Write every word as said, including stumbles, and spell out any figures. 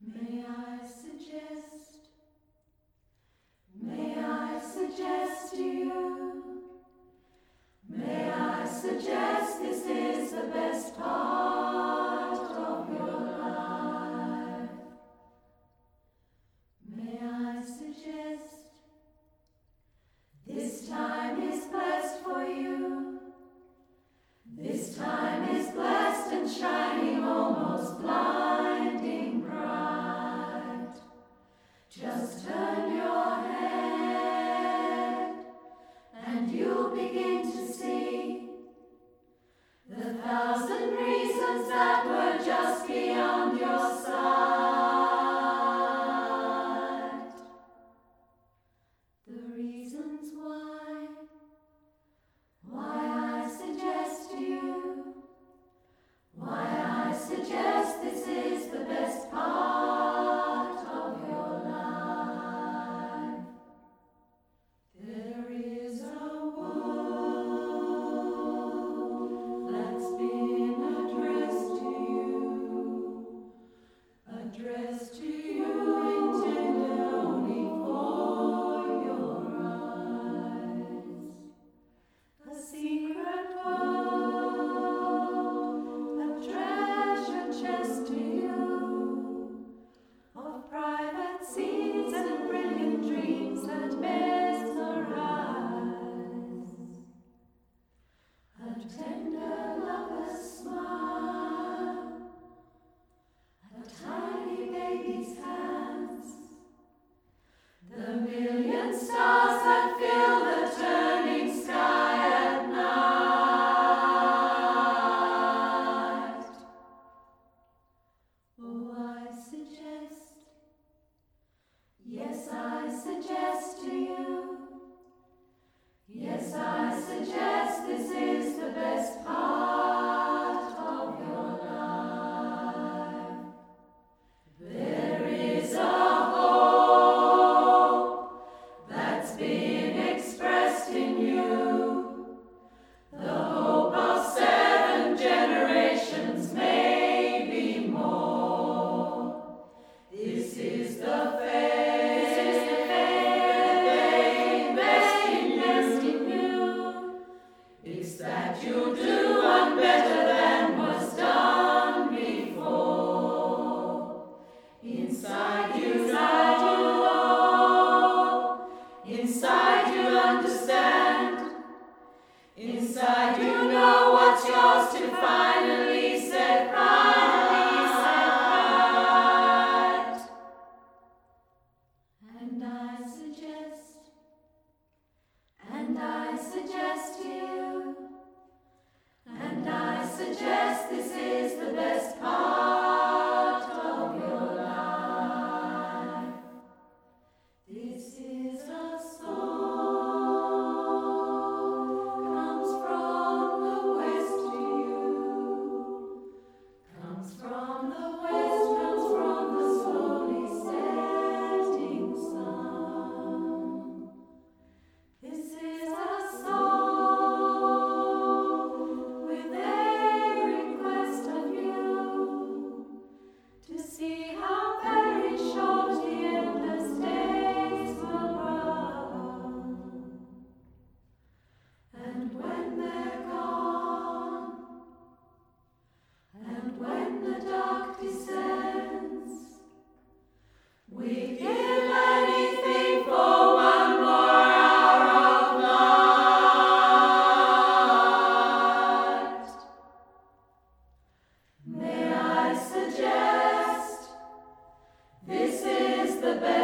May I suggest, may I suggest to you, may I suggest this is the best part of your life. May I suggest, this time is blessed for you. This time is blessed and shining almost blinding bright. Just turn your head and you'll begin to see the thousand reasons that were just beyond your sight. The reasons why, why I suggest to you, why I suggest this is the best part of your life. There is a word that's been addressed to you, addressed to you intended only for your eyes. A secret word, a treasure chest to you, of private scenes and brilliant dreams that mesmerize. A tender lover's smile, a tiny baby's hands, the million stars that fill the turning sky at night. Oh, I suggest, yes, I suggest to you, yes, I suggest this is the best part of your life. There is a hope that's been expressed in you, the hope of seven generations, maybe more. This is the faith, this is the faith they invest in you. It's that you'll do one better than was done before. Inside you, inside you know, inside you understand, inside you know what's yours to finally set right, set right. And I suggest, and I suggest to you, and I suggest this is the best part of your life. This is a song, comes from the west to you, comes from the west, comes from the slowly setting sun. This is a song with every request of you, to see how very short the endless days will run. And when they're gone, and when the dark descends, we give anything for one more hour of light. May I suggest, this is the best